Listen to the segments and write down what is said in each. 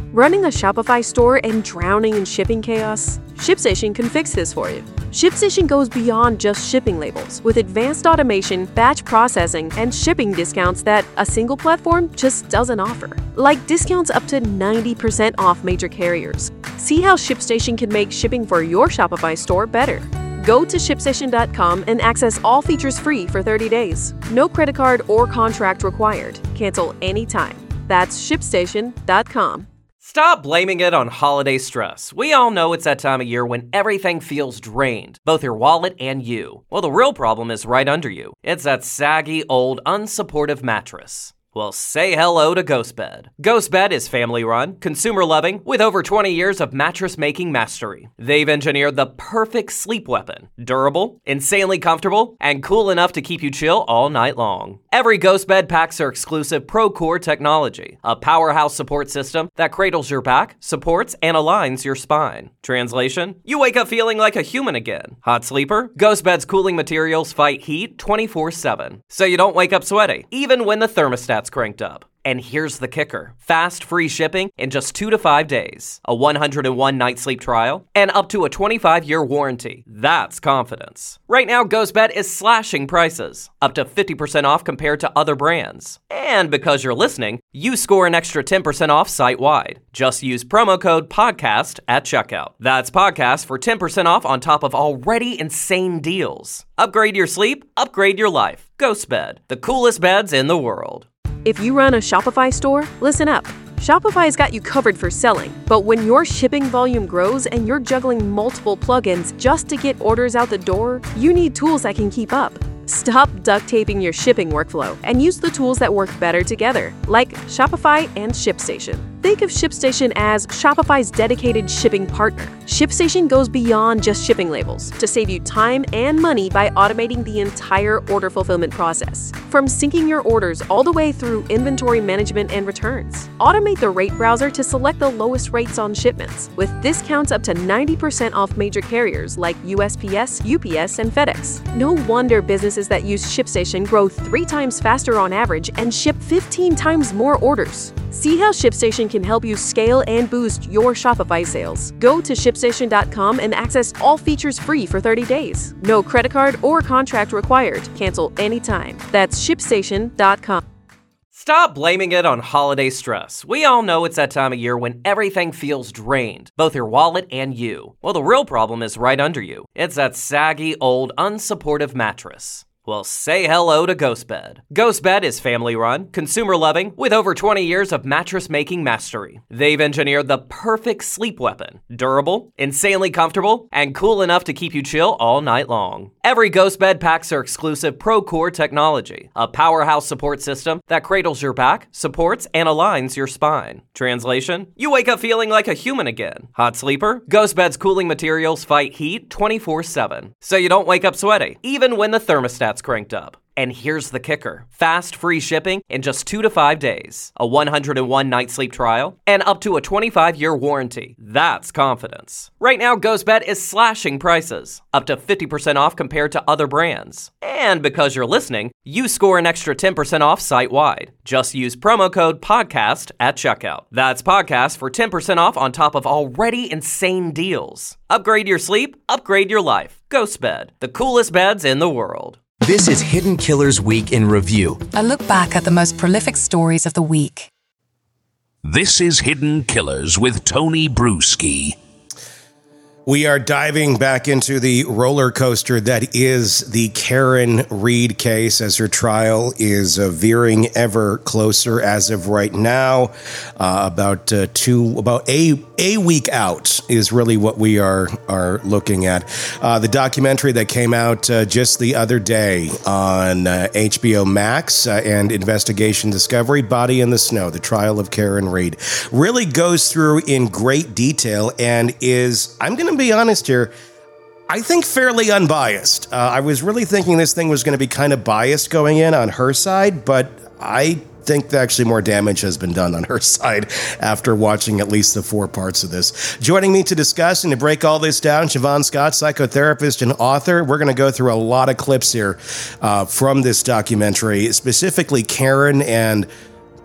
Running a Shopify store and drowning in shipping chaos? ShipStation can fix this for you. ShipStation goes beyond just shipping labels with advanced automation, batch processing, and shipping discounts that a single platform just doesn't offer. Like discounts up to 90% off major carriers. See how ShipStation can make shipping for your Shopify store better. Go to ShipStation.com and access all features free for 30 days. No credit card or contract required. Cancel anytime. That's ShipStation.com. Stop blaming it on holiday stress. We all know it's that time of year when everything feels drained, both your wallet and you. Well, the real problem is right under you. It's that saggy, old, unsupportive mattress. Well, say hello to GhostBed. GhostBed is family-run, consumer-loving, with over 20 years of mattress-making mastery. They've engineered the perfect sleep weapon. Durable, insanely comfortable, and cool enough to keep you chill all night long. Every GhostBed packs their exclusive ProCore technology, a powerhouse support system that cradles your back, supports, and aligns your spine. Translation? You wake up feeling like a human again. Hot sleeper? GhostBed's cooling materials fight heat 24/7, so you don't wake up sweaty, even when the thermostat's cranked up. And here's the kicker. Fast, free shipping in just 2 to 5 days, a 101-night sleep trial, and up to a 25-year warranty. That's confidence. Right now, GhostBed is slashing prices, up to 50% off compared to other brands. And because you're listening, you score an extra 10% off site-wide. Just use promo code PODCAST at checkout. That's PODCAST for 10% off on top of already insane deals. Upgrade your sleep, upgrade your life. GhostBed, the coolest beds in the world. If you run a Shopify store, listen up. Shopify's got you covered for selling, but when your shipping volume grows and you're juggling multiple plugins just to get orders out the door, you need tools that can keep up. Stop duct taping your shipping workflow and use the tools that work better together, like Shopify and ShipStation. Think of ShipStation as Shopify's dedicated shipping partner. ShipStation goes beyond just shipping labels to save you time and money by automating the entire order fulfillment process. From syncing your orders all the way through inventory management and returns. Automate the rate browser to select the lowest rates on shipments, with discounts up to 90% off major carriers like USPS, UPS, and FedEx. No wonder businesses that use ShipStation grow 3 times faster on average and ship 15 times more orders. See how ShipStation can help you scale and boost your Shopify sales. Go to ShipStation.com and access all features free for 30 days. No credit card or contract required. Cancel anytime. That's ShipStation.com. Stop blaming it on holiday stress. We all know it's that time of year when everything feels drained, both your wallet and you. Well, the real problem is right under you. It's that saggy, old, unsupportive mattress. Well, say hello to GhostBed. GhostBed is family-run, consumer-loving, with over 20 years of mattress-making mastery. They've engineered the perfect sleep weapon. Durable, insanely comfortable, and cool enough to keep you chill all night long. Every GhostBed packs their exclusive ProCore technology, a powerhouse support system that cradles your back, supports, and aligns your spine. Translation? You wake up feeling like a human again. Hot sleeper? GhostBed's cooling materials fight heat 24/7, so you don't wake up sweaty, even when the thermostat's cranked up. And here's the kicker. Fast, free shipping in just 2 to 5 days, a 101-night sleep trial, and up to a 25-year warranty. That's confidence. Right now, GhostBed is slashing prices, up to 50% off compared to other brands. And because you're listening, you score an extra 10% off site-wide. Just use promo code PODCAST at checkout. That's PODCAST for 10% off on top of already insane deals. Upgrade your sleep, upgrade your life. GhostBed, the coolest beds in the world. This is Hidden Killers Week in Review. A look back at the most prolific stories of the week. This is Hidden Killers with Tony Bruschi. We are diving back into the roller coaster that is the Karen Read case as her trial is veering ever closer as of right now. About a week out is really what we are looking at. The documentary that came out just the other day on HBO Max and Investigation Discovery, Body in the Snow, the trial of Karen Read, really goes through in great detail and is, I'm going to be honest here, I think fairly unbiased. I was really thinking this thing was going to be kind of biased going in on her side, but I think that actually more damage has been done on her side after watching at least the 4 parts of this. Joining me to discuss and to break all this down, Siobhan Scott, psychotherapist and author. We're going to go through a lot of clips here from this documentary, specifically Karen and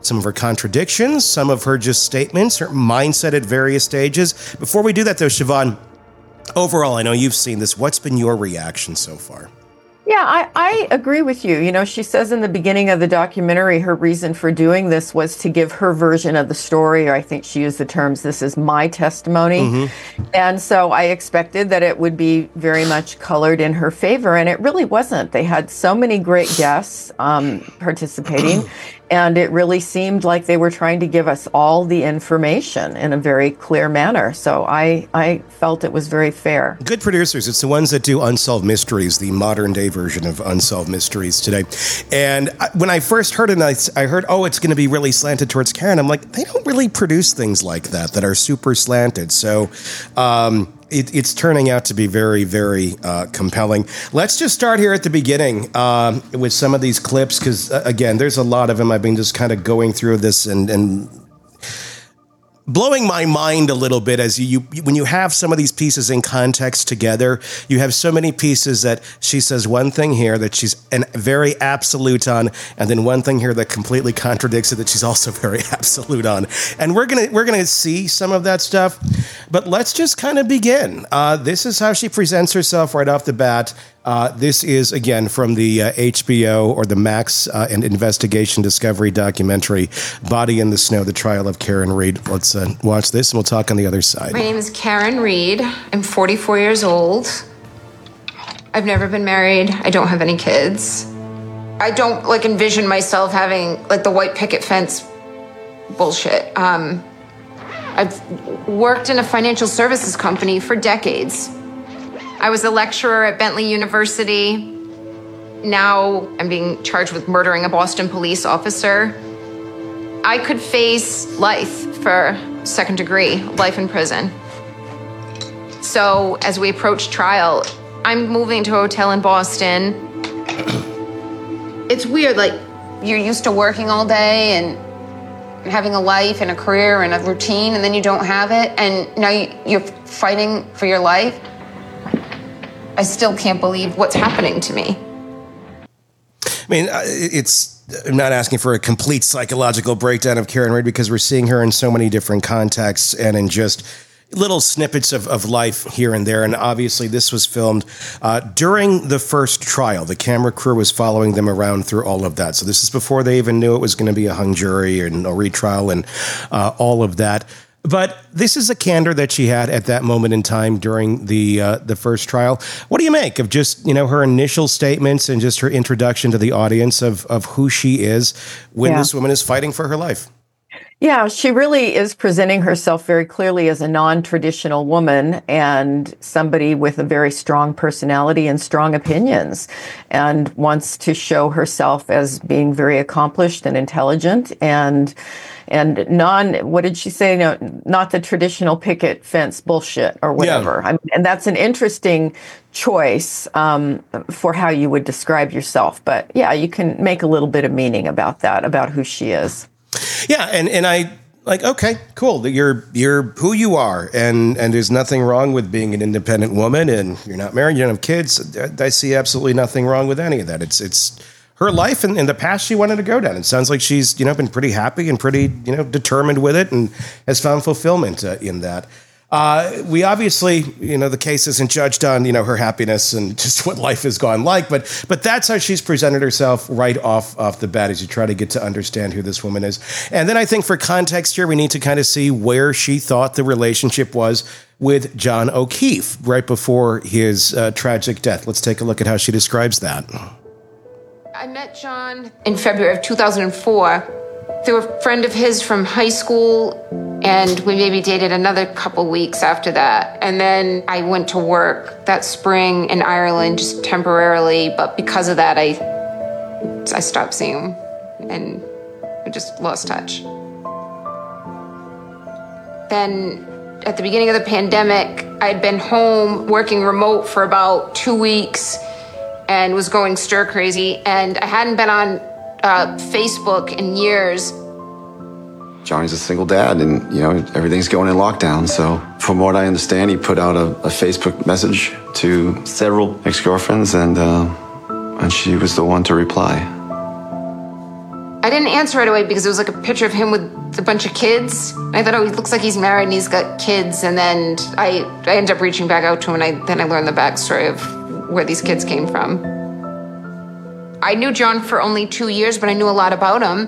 some of her contradictions, some of her just statements, her mindset at various stages. Before we do that, though, Siobhan, overall, I know you've seen this. What's been your reaction so far? Yeah, I agree with you. You know, she says in the beginning of the documentary, her reason for doing this was to give her version of the story, or I think she used the terms, this is my testimony. Mm-hmm. And so I expected that it would be very much colored in her favor, and it really wasn't. They had so many great guests participating, and it really seemed like they were trying to give us all the information in a very clear manner. So I felt it was very fair. Good producers. It's the ones that do Unsolved Mysteries, the modern day version of Unsolved Mysteries today. And when I first heard it, I heard, oh, it's going to be really slanted towards Karen. I'm like, they don't really produce things like that are super slanted. So it's turning out to be very, very compelling. Let's just start here at the beginning with some of these clips, because, again, there's a lot of them. I've been just kind of going through this and blowing my mind a little bit as when you have some of these pieces in context together. You have so many pieces that she says one thing here that she's very absolute on, and then one thing here that completely contradicts it that she's also very absolute on. And we're gonna see some of that stuff, but let's just kind of begin. This is how she presents herself right off the bat. This is, again, from the HBO or the Max and Investigation Discovery documentary, Body in the Snow, the trial of Karen Read. Let's watch this and we'll talk on the other side. My name is Karen Read. I'm 44 years old. I've never been married. I don't have any kids. I don't envision myself having the white picket fence bullshit. I've worked in a financial services company for decades. I was a lecturer at Bentley University. Now I'm being charged with murdering a Boston police officer. I could face life for second degree, life in prison. So as we approach trial, I'm moving to a hotel in Boston. It's weird, you're used to working all day and having a life and a career and a routine, and then you don't have it, and now you're fighting for your life. I still can't believe what's happening to me. I mean, I'm not asking for a complete psychological breakdown of Karen Read, because we're seeing her in so many different contexts and in just little snippets of life here and there. And obviously this was filmed during the first trial. The camera crew was following them around through all of that. So this is before they even knew it was going to be a hung jury and a retrial and all of that. But this is a candor that she had at that moment in time during the first trial. What do you make of just, her initial statements and just her introduction to the audience of who she is when this woman is fighting for her life? Yeah, she really is presenting herself very clearly as a non-traditional woman and somebody with a very strong personality and strong opinions, and wants to show herself as being very accomplished and intelligent and what did she say? No, not the traditional picket fence bullshit or whatever. Yeah. And that's an interesting choice for how you would describe yourself. But yeah, you can make a little bit of meaning about that, about who she is. Yeah, and I okay, cool. That you're who you are, and there's nothing wrong with being an independent woman, and you're not married, you don't have kids. I see absolutely nothing wrong with any of that. It's her life and the path she wanted to go down. It sounds like she's been pretty happy and pretty determined with it, and has found fulfillment in that. We obviously, the case isn't judged on, her happiness and just what life has gone like, but that's how she's presented herself right off the bat as you try to get to understand who this woman is. And then I think for context here, we need to kind of see where she thought the relationship was with John O'Keefe right before his tragic death. Let's take a look at how she describes that. I met John in February of 2004 through a friend of his from high school, and we maybe dated another couple weeks after that. And then I went to work that spring in Ireland just temporarily, but because of that, I stopped seeing him and I just lost touch. Then at the beginning of the pandemic, I'd been home working remote for about 2 weeks and was going stir crazy, and I hadn't been on Facebook in years. Johnny's a single dad, and everything's going in lockdown. So from what I understand, he put out a Facebook message to several ex-girlfriends, and she was the one to reply. I didn't answer right away because it was like a picture of him with a bunch of kids. I thought, oh, he looks like he's married and he's got kids. And then I ended up reaching back out to him, and then I learned the backstory of where these kids came from. I knew John for only 2 years, but I knew a lot about him.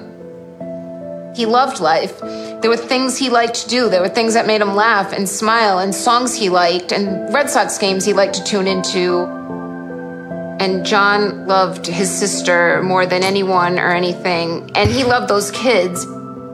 He loved life. There were things he liked to do. There were things that made him laugh and smile, and songs he liked, and Red Sox games he liked to tune into. And John loved his sister more than anyone or anything, and he loved those kids.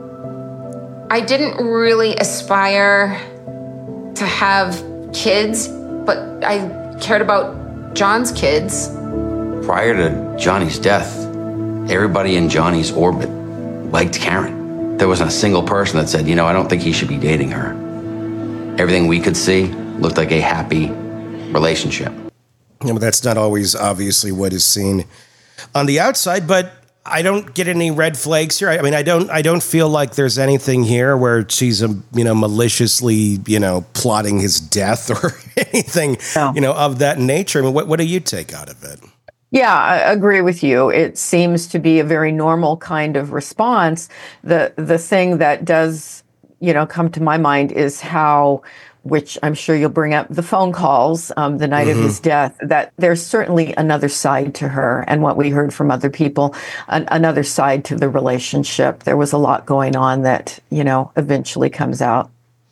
I didn't really aspire to have kids, but I cared about John's kids. Prior to Johnny's death, everybody in Johnny's orbit liked Karen. There wasn't a single person that said, I don't think he should be dating her. Everything we could see looked like a happy relationship. But that's not always obviously what is seen on the outside, but I don't get any red flags here. I mean, I don't feel like there's anything here where she's maliciously, plotting his death or anything, of that nature. I mean, what do you take out of it? Yeah, I agree with you. It seems to be a very normal kind of response. The thing that does, come to my mind is how, which I'm sure you'll bring up, the phone calls the night of his death, that there's certainly another side to her. And what we heard from other people, another side to the relationship. There was a lot going on that, eventually comes out.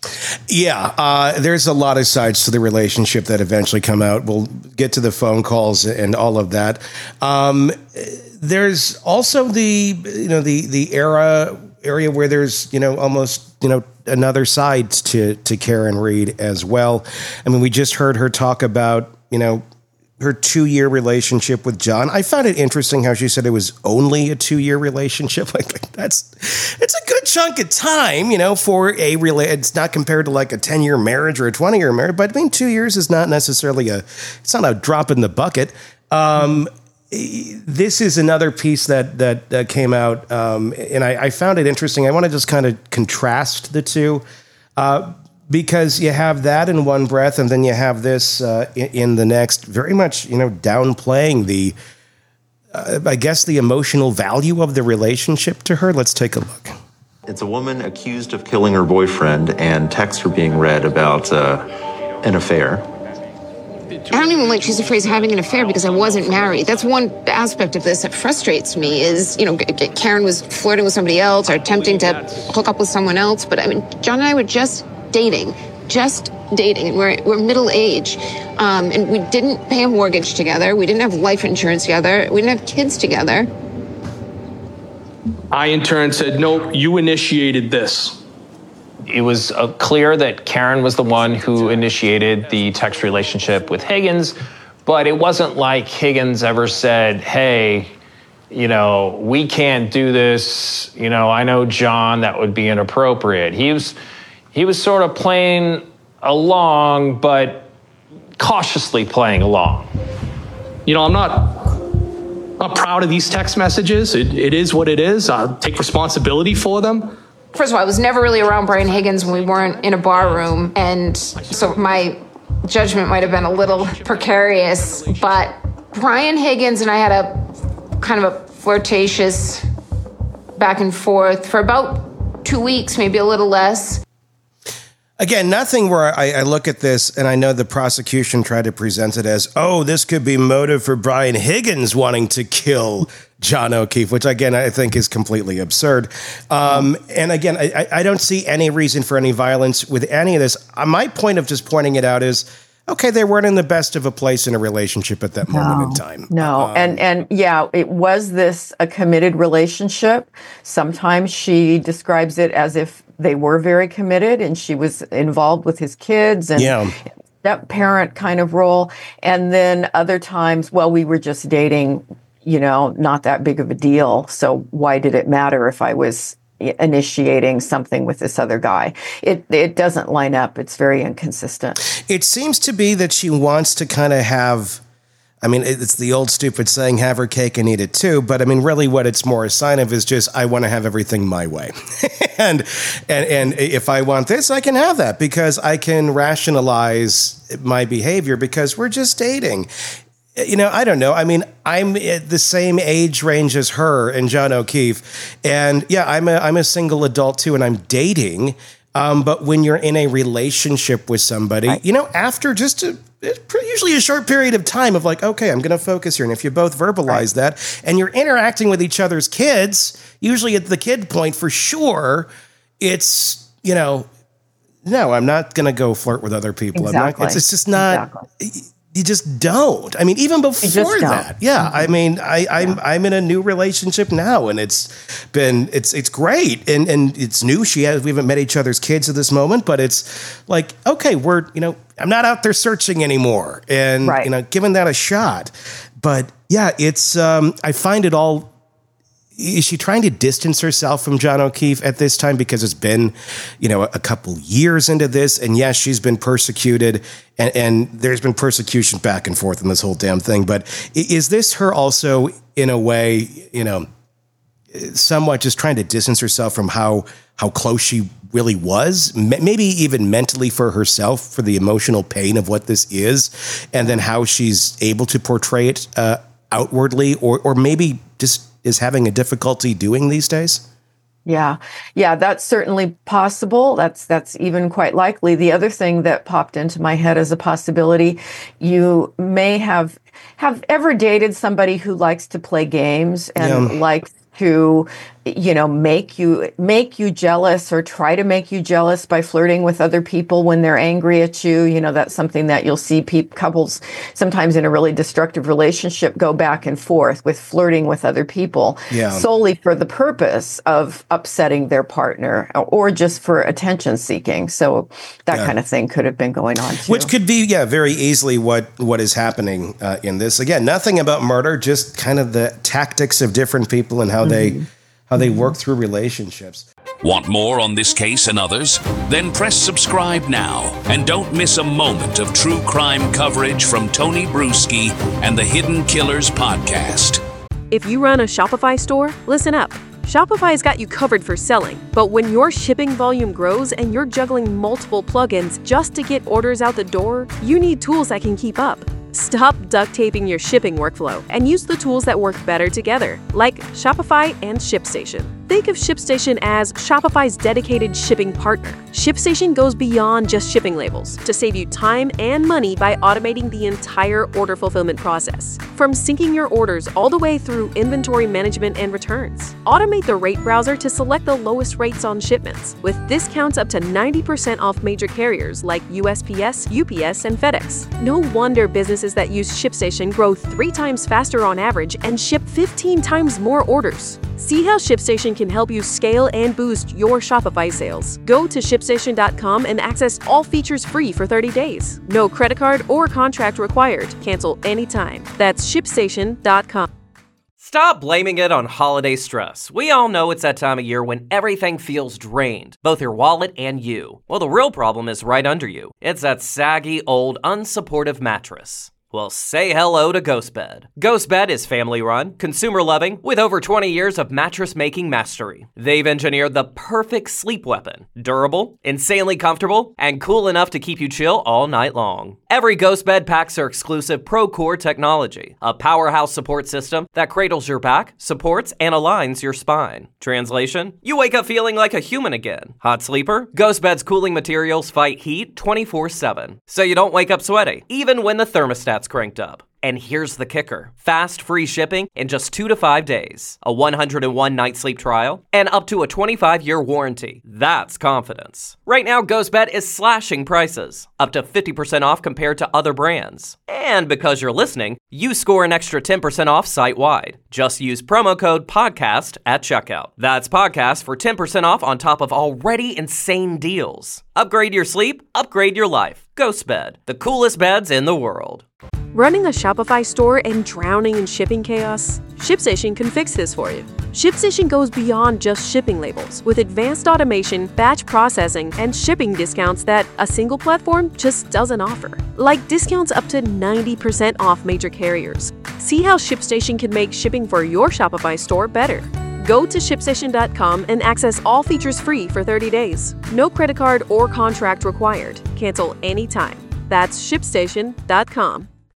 Yeah, there's a lot of sides to the relationship that eventually come out. We'll get to the phone calls and all of that. There's also the area where there's almost another side to Karen Read as well. I mean, we just heard her talk about her 2-year relationship with John. I found it interesting how she said it was only a 2-year relationship. It's a good chunk of time, for it's not compared to like a 10-year marriage or a 20-year marriage, but I mean, 2 years is not necessarily it's not a drop in the bucket. This is another piece that came out, and I found it interesting. I want to just kind of contrast the two, because you have that in one breath, and then you have this in the next, very much, downplaying the, I guess, the emotional value of the relationship to her. Let's take a look. It's a woman accused of killing her boyfriend, and texts are being read about an affair. I don't even like she's afraid of having an affair because I wasn't married. That's one aspect of this that frustrates me is, Karen was flirting with somebody else or attempting to hook up with someone else. But I mean, John and I were just dating, and we're middle age. And we didn't pay a mortgage together. We didn't have life insurance together. We didn't have kids together. I in turn said, no, you initiated this. It was clear that Karen was the one who initiated the text relationship with Higgins, but it wasn't like Higgins ever said, hey, we can't do this. I know John, that would be inappropriate. He was sort of playing along, but cautiously playing along. I'm not proud of these text messages. It is what it is. I'll take responsibility for them. First of all, I was never really around Brian Higgins when we weren't in a bar room, and so my judgment might have been a little precarious, but Brian Higgins and I had a kind of a flirtatious back and forth for about 2 weeks, maybe a little less. Again, nothing where I look at this and I know the prosecution tried to present it as, this could be motive for Brian Higgins wanting to kill John O'Keefe, which again, I think is completely absurd. And again, I don't see any reason for any violence with any of this. My point of just pointing it out is, okay, they weren't in the best of a place in a relationship at that moment in time. No. And yeah, it was a committed relationship. Sometimes she describes it as if they were very committed and she was involved with his kids and step-parent kind of role. And then other times, we were just dating, not that big of a deal. So why did it matter if I was initiating something with this other guy? It doesn't line up. It's very inconsistent. It seems to be that she wants to kind of have, it's the old stupid saying, have her cake and eat it too. But really what it's more a sign of is just, I want to have everything my way. and if I want this, I can have that because I can rationalize my behavior because we're just dating. I don't know. I mean, I'm at the same age range as her and John O'Keefe. And yeah, I'm a single adult too, and I'm dating. But when you're in a relationship with somebody, after just usually a short period of time of like, okay, I'm going to focus here. And if you both verbalize that and you're interacting with each other's kids, usually at the kid point for sure, it's, no, I'm not going to go flirt with other people. Exactly. It's just not... Exactly. You just don't. I mean, even before that. Yeah. I mean, I'm in a new relationship now, and it's great. And it's new. We haven't met each other's kids at this moment, but it's like, okay, I'm not out there searching anymore and, giving that a shot. But yeah, it's, I find it all. Is she trying to distance herself from John O'Keefe at this time because it's been, a couple years into this? And yes, she's been persecuted and there's been persecution back and forth in this whole damn thing. But is this her also, in a way, somewhat just trying to distance herself from how close she really was? Maybe even mentally for herself, for the emotional pain of what this is, and then how she's able to portray it outwardly, or maybe just is having a difficulty doing these days? Yeah, that's certainly possible. That's even quite likely. The other thing that popped into my head as a possibility, you may have ever dated somebody who likes to play games and likes to, make you jealous or try to make you jealous by flirting with other people when they're angry at you. That's something that you'll see couples sometimes in a really destructive relationship go back and forth with flirting with other people solely for the purpose of upsetting their partner or just for attention seeking. So that kind of thing could have been going on too. Which could be, very easily what is happening in this. Again, nothing about murder, just kind of the tactics of different people and how they work through relationships. Want more on this case and others? Then press subscribe now and don't miss a moment of true crime coverage from Tony Bruschi and the Hidden Killers podcast. If you run a Shopify store, listen up. Shopify's got you covered for selling, but when your shipping volume grows and you're juggling multiple plugins just to get orders out the door, you need tools that can keep up. Stop duct taping your shipping workflow and use the tools that work better together, like Shopify and ShipStation. Think of ShipStation as Shopify's dedicated shipping partner. ShipStation goes beyond just shipping labels to save you time and money by automating the entire order fulfillment process. From syncing your orders all the way through inventory management and returns. Automate the rate browser to select the lowest rates on shipments, with discounts up to 90% off major carriers like USPS, UPS, and FedEx. No wonder businesses that use ShipStation grow 3 times faster on average and ship 15 times more orders. See how ShipStation can help you scale and boost your Shopify sales. Go to ShipStation.com and access all features free for 30 days. No credit card or contract required. Cancel anytime. That's ShipStation.com. Stop blaming it on holiday stress. We all know it's that time of year when everything feels drained, both your wallet and you. Well, the real problem is right under you. It's that saggy, old, unsupportive mattress. Well, say hello to GhostBed. GhostBed is family-run, consumer-loving, with over 20 years of mattress-making mastery. They've engineered the perfect sleep weapon. Durable, insanely comfortable, and cool enough to keep you chill all night long. Every GhostBed packs their exclusive ProCore technology, a powerhouse support system that cradles your back, supports, and aligns your spine. Translation? You wake up feeling like a human again. Hot sleeper? GhostBed's cooling materials fight heat 24/7, so you don't wake up sweaty, even when the thermostat's cranked up. And here's the kicker. Fast, free shipping in just 2 to 5 days. A 101-night sleep trial, and up to a 25-year warranty. That's confidence. Right now, GhostBed is slashing prices. Up to 50% off compared to other brands. And because you're listening, you score an extra 10% off site-wide. Just use promo code PODCAST at checkout. That's podcast for 10% off on top of already insane deals. Upgrade your sleep, upgrade your life. GhostBed, the coolest beds in the world. Running a Shopify store and drowning in shipping chaos? ShipStation can fix this for you. ShipStation goes beyond just shipping labels with advanced automation, batch processing, and shipping discounts that a single platform just doesn't offer. Like discounts up to 90% off major carriers. See how ShipStation can make shipping for your Shopify store better. Go to ShipStation.com and access all features free for 30 days. No credit card or contract required. Cancel anytime. That's ShipStation.com.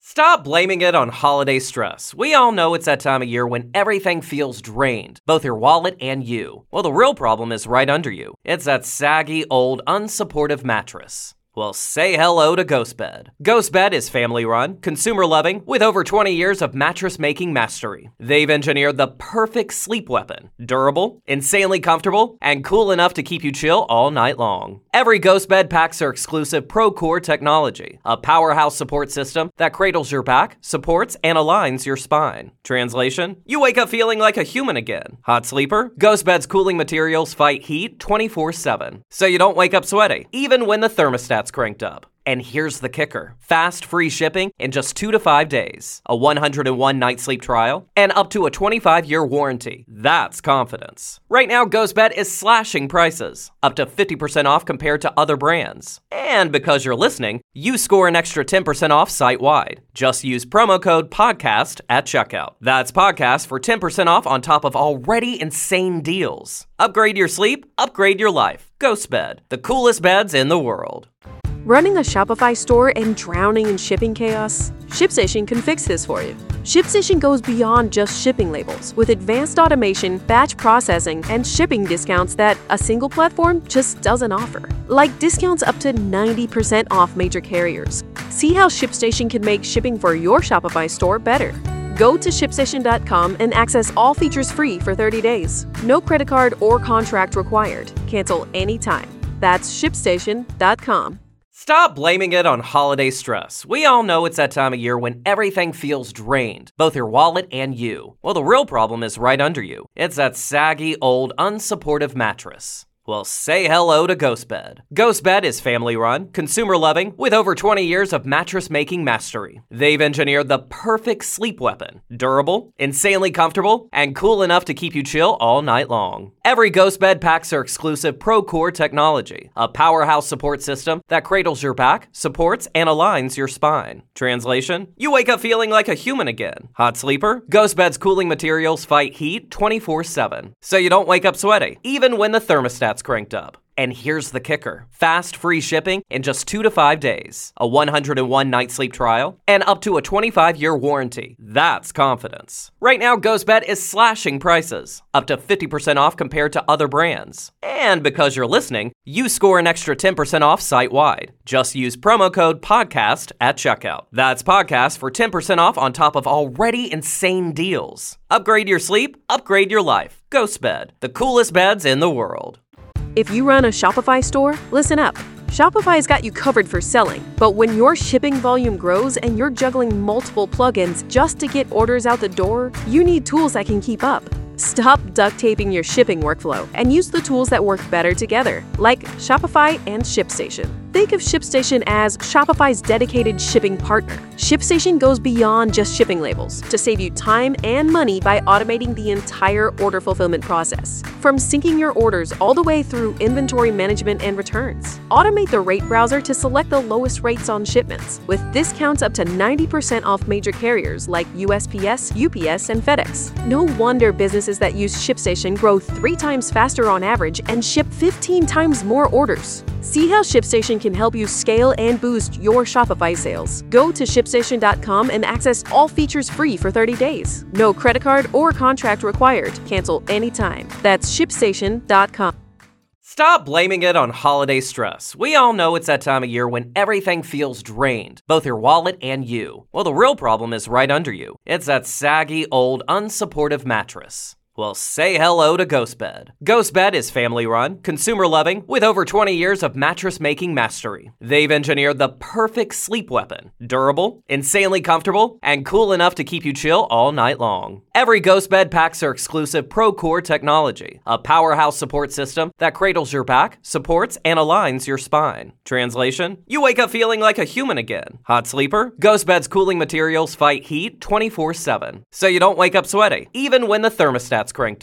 Stop blaming it on holiday stress. We all know it's that time of year when everything feels drained, both your wallet and you. Well, the real problem is right under you. It's that saggy, old, unsupportive mattress. Well, say hello to GhostBed. GhostBed is family-run, consumer-loving, with over 20 years of mattress-making mastery. They've engineered the perfect sleep weapon. Durable, insanely comfortable, and cool enough to keep you chill all night long. Every GhostBed packs their exclusive ProCore technology, a powerhouse support system that cradles your back, supports, and aligns your spine. Translation, you wake up feeling like a human again. Hot sleeper? GhostBed's cooling materials fight heat 24/7, so you don't wake up sweaty, even when the thermostat's cranked up. And here's the kicker. Fast, free shipping in just 2 to 5 days, a 101-night sleep trial, and up to a 25-year warranty. That's confidence. Right now, GhostBed is slashing prices, up to 50% off compared to other brands. And because you're listening, you score an extra 10% off site-wide. Just use promo code PODCAST at checkout. That's PODCAST for 10% off on top of already insane deals. Upgrade your sleep, upgrade your life. GhostBed, the coolest beds in the world. Running a Shopify store and drowning in shipping chaos? ShipStation can fix this for you. ShipStation goes beyond just shipping labels with advanced automation, batch processing, and shipping discounts that a single platform just doesn't offer. Like discounts up to 90% off major carriers. See how ShipStation can make shipping for your Shopify store better. Go to ShipStation.com and access all features free for 30 days. No credit card or contract required. Cancel anytime. That's ShipStation.com. Stop blaming it on holiday stress. We all know it's that time of year when everything feels drained, both your wallet and you. Well, the real problem is right under you. It's that saggy, old, unsupportive mattress. Well, say hello to GhostBed. GhostBed is family-run, consumer-loving, with over 20 years of mattress-making mastery. They've engineered the perfect sleep weapon. Durable, insanely comfortable, and cool enough to keep you chill all night long. Every GhostBed packs their exclusive ProCore technology, a powerhouse support system that cradles your back, supports, and aligns your spine. Translation, you wake up feeling like a human again. Hot sleeper? GhostBed's cooling materials fight heat 24/7, so you don't wake up sweaty, even when the thermostat's cranked up. And here's the kicker. Fast, free shipping in just 2 to 5 days, a 101-night sleep trial, and up to a 25-year warranty. That's confidence. Right now, GhostBed is slashing prices, up to 50% off compared to other brands. And because you're listening, you score an extra 10% off site-wide. Just use promo code PODCAST at checkout. That's PODCAST for 10% off on top of already insane deals. Upgrade your sleep, upgrade your life. GhostBed, the coolest beds in the world. If you run a Shopify store, listen up. Shopify's got you covered for selling, but when your shipping volume grows and you're juggling multiple plugins just to get orders out the door, you need tools that can keep up. Stop duct taping your shipping workflow and use the tools that work better together, like Shopify and ShipStation. Think of ShipStation as Shopify's dedicated shipping partner. ShipStation goes beyond just shipping labels to save you time and money by automating the entire order fulfillment process, from syncing your orders all the way through inventory management and returns. Automate the rate browser to select the lowest rates on shipments, with discounts up to 90% off major carriers like USPS, UPS, and FedEx. No wonder businesses that use ShipStation grow 3 times faster on average and ship 15 times more orders. See how ShipStation can help you scale and boost your Shopify sales. Go to ShipStation.com and access all features free for 30 days. No credit card or contract required. Cancel anytime. That's ShipStation.com. Stop blaming it on holiday stress. We all know it's that time of year when everything feels drained, both your wallet and you. Well, the real problem is right under you. It's that saggy, old, unsupportive mattress. Well, say hello to GhostBed. GhostBed is family-run, consumer-loving, with over 20 years of mattress-making mastery. They've engineered the perfect sleep weapon. Durable, insanely comfortable, and cool enough to keep you chill all night long. Every GhostBed packs their exclusive ProCore technology, a powerhouse support system that cradles your back, supports, and aligns your spine. Translation, you wake up feeling like a human again. Hot sleeper? GhostBed's cooling materials fight heat 24/7, so you don't wake up sweaty, even when the thermostat's cranked up.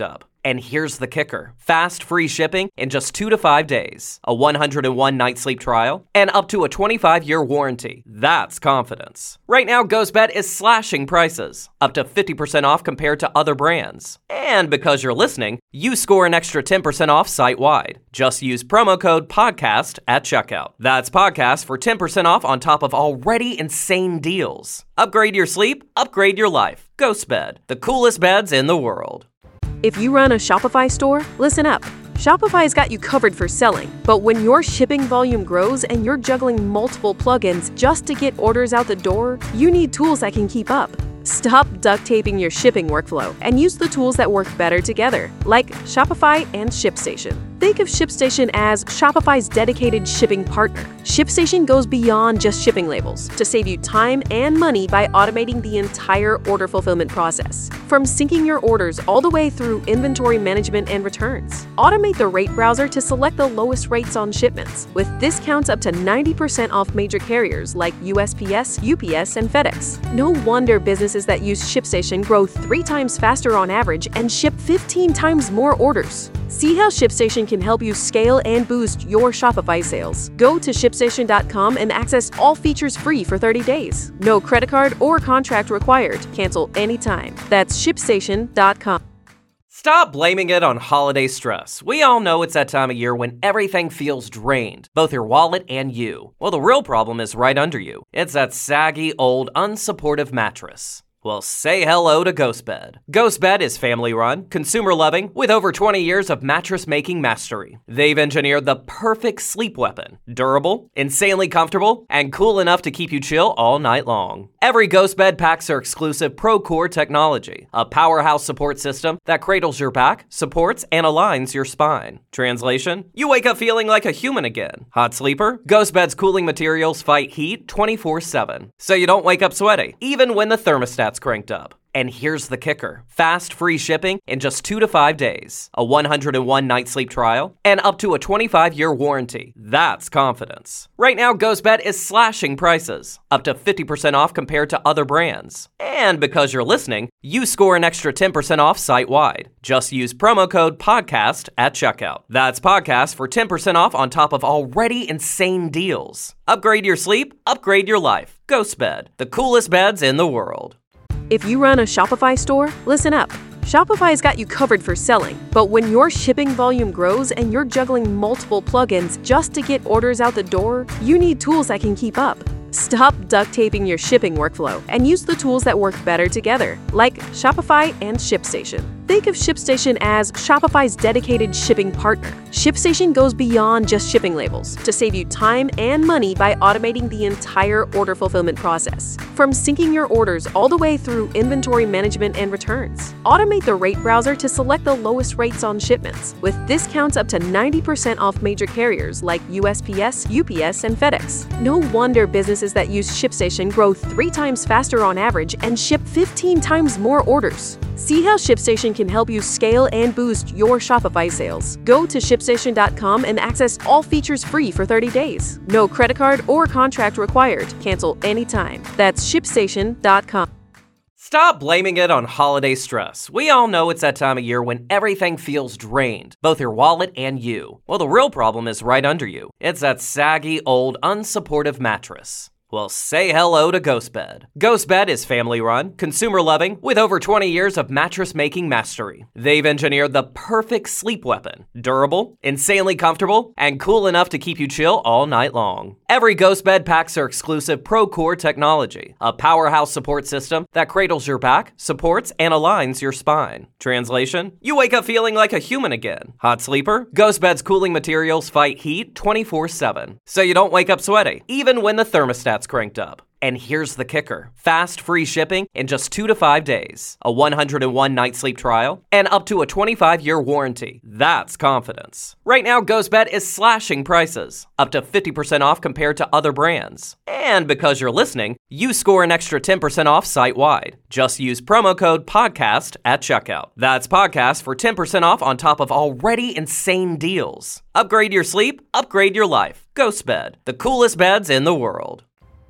And here's the kicker. Fast, free shipping in just 2 to 5 days. A 101-night sleep trial, and up to a 25-year warranty. That's confidence. Right now, GhostBed is slashing prices. Up to 50% off compared to other brands. And because you're listening, you score an extra 10% off site-wide. Just use promo code PODCAST at checkout. That's podcast for 10% off on top of already insane deals. Upgrade your sleep, upgrade your life. GhostBed, the coolest beds in the world. If you run a Shopify store, listen up. Shopify's got you covered for selling, but when your shipping volume grows and you're juggling multiple plugins just to get orders out the door, you need tools that can keep up. Stop duct taping your shipping workflow and use the tools that work better together, like Shopify and ShipStation. Think of ShipStation as Shopify's dedicated shipping partner. ShipStation goes beyond just shipping labels to save you time and money by automating the entire order fulfillment process. From syncing your orders all the way through inventory management and returns. Automate the rate browser to select the lowest rates on shipments, with discounts up to 90% off major carriers like USPS, UPS, and FedEx. No wonder businesses that use ShipStation grow 3 times faster on average and ship 15 times more orders. See how ShipStation can help you scale and boost your Shopify sales. Go to ShipStation.com and access all features free for 30 days. No credit card or contract required. Cancel anytime. That's ShipStation.com. Stop blaming it on holiday stress. We all know it's that time of year when everything feels drained, both your wallet and you. Well, the real problem is right under you. It's that saggy, old, unsupportive mattress. Well, say hello to GhostBed. GhostBed is family-run, consumer-loving, with over 20 years of mattress-making mastery. They've engineered the perfect sleep weapon. Durable, insanely comfortable, and cool enough to keep you chill all night long. Every GhostBed packs their exclusive ProCore technology, a powerhouse support system that cradles your back, supports, and aligns your spine. Translation? You wake up feeling like a human again. Hot sleeper? GhostBed's cooling materials fight heat 24/7, so you don't wake up sweaty, even when the thermostat's cranked up. And here's the kicker. Fast, free shipping in just 2 to 5 days. A 101-night sleep trial, and up to a 25-year warranty. That's confidence. Right now, GhostBed is slashing prices. Up to 50% off compared to other brands. And because you're listening, you score an extra 10% off site-wide. Just use promo code PODCAST at checkout. That's podcast for 10% off on top of already insane deals. Upgrade your sleep, upgrade your life. GhostBed, the coolest beds in the world. If you run a Shopify store, listen up. Shopify's got you covered for selling, but when your shipping volume grows and you're juggling multiple plugins just to get orders out the door, you need tools that can keep up. Stop duct taping your shipping workflow and use the tools that work better together, like Shopify and ShipStation. Think of ShipStation as Shopify's dedicated shipping partner. ShipStation goes beyond just shipping labels to save you time and money by automating the entire order fulfillment process. From syncing your orders all the way through inventory management and returns. Automate the rate browser to select the lowest rates on shipments, with discounts up to 90% off major carriers like USPS, UPS, and FedEx. No wonder businesses that use ShipStation grow 3 times faster on average and ship 15 times more orders. See how ShipStation can help you scale and boost your Shopify sales. Go to ShipStation.com and access all features free for 30 days. No credit card or contract required. Cancel anytime. That's ShipStation.com. Stop blaming it on holiday stress. We all know it's that time of year when everything feels drained, both your wallet and you. Well, the real problem is right under you. It's that saggy, old, unsupportive mattress. Well, say hello to GhostBed. GhostBed is family-run, consumer-loving, with over 20 years of mattress-making mastery. They've engineered the perfect sleep weapon. Durable, insanely comfortable, and cool enough to keep you chill all night long. Every GhostBed packs their exclusive ProCore technology, a powerhouse support system that cradles your back, supports, and aligns your spine. Translation? You wake up feeling like a human again. Hot sleeper? GhostBed's cooling materials fight heat 24/7, so you don't wake up sweaty, even when the thermostat's cranked up. And here's the kicker. Fast, free shipping in just 2 to 5 days. A 101-night sleep trial, and up to a 25-year warranty. That's confidence. Right now, GhostBed is slashing prices. Up to 50% off compared to other brands. And because you're listening, you score an extra 10% off site-wide. Just use promo code PODCAST at checkout. That's podcast for 10% off on top of already insane deals. Upgrade your sleep, upgrade your life. GhostBed, the coolest beds in the world.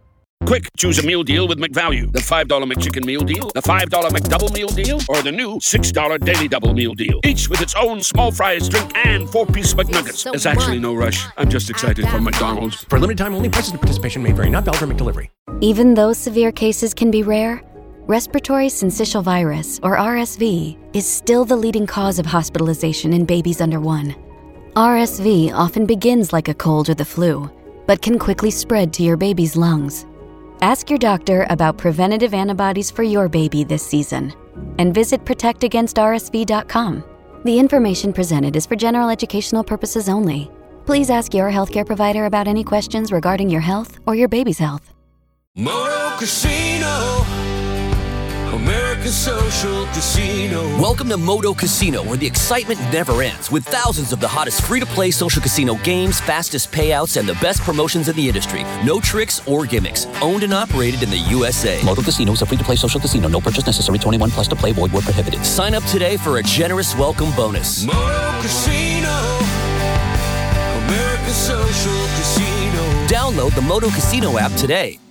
Quick, choose a meal deal with McValue. The $5 McChicken meal deal, the $5 McDouble meal deal, or the new $6 Daily Double meal deal. Each with its own small fries, drink, and 4-piece McNuggets. There's actually no rush. I'm just excited for McDonald's. For limited time only, prices and participation may vary. Not valid for McDelivery. Even though severe cases can be rare, respiratory syncytial virus, or RSV, is still the leading cause of hospitalization in babies under 1. RSV often begins like a cold or the flu, but can quickly spread to your baby's lungs. Ask your doctor about preventative antibodies for your baby this season, and visit protectagainstrsv.com. The information presented is for general educational purposes only. Please ask your healthcare provider about any questions regarding your health or your baby's health. Moto Casino, America's social casino. Welcome to Moto Casino, where the excitement never ends, with thousands of the hottest free-to-play social casino games, fastest payouts, and the best promotions in the industry. No tricks or gimmicks. Owned and operated in the USA. Moto Casino is a free-to-play social casino. No purchase necessary. 21 plus to play. Void where prohibited. Sign up today for a generous welcome bonus. Moto Casino, America's social casino. Download the Moto Casino app today.